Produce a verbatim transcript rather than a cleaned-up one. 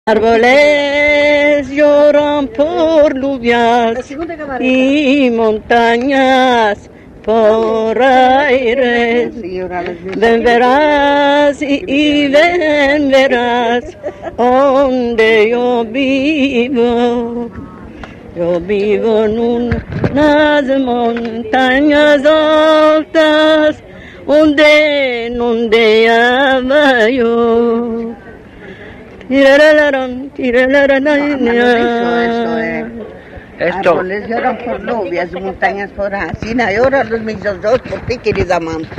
Árboles lloran por lluvias y montañas por aires. Ven verás y, y ven verás donde yo vivo. Yo vivo en unas montañas altas donde donde llama yo. Tirararán, tirararán, Eso es. Esto. Árboles lloran por lluvias, montañas por así. Lloran los mis dos por ti, querida mamá.